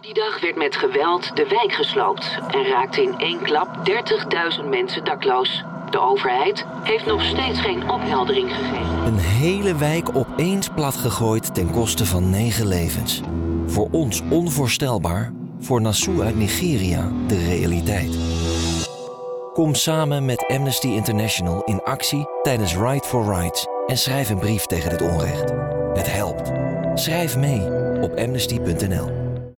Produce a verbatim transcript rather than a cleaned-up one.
Die dag werd met geweld de wijk gesloopt en raakten in één klap dertigduizend mensen dakloos. De overheid heeft nog steeds geen opheldering gegeven. Een hele wijk opeens platgegooid ten koste van negen levens. Voor ons onvoorstelbaar, voor Nassau uit Nigeria de realiteit. Kom samen met Amnesty International in actie tijdens Right for Rights en schrijf een brief tegen dit onrecht. Het helpt. Schrijf mee op amnesty punt n l.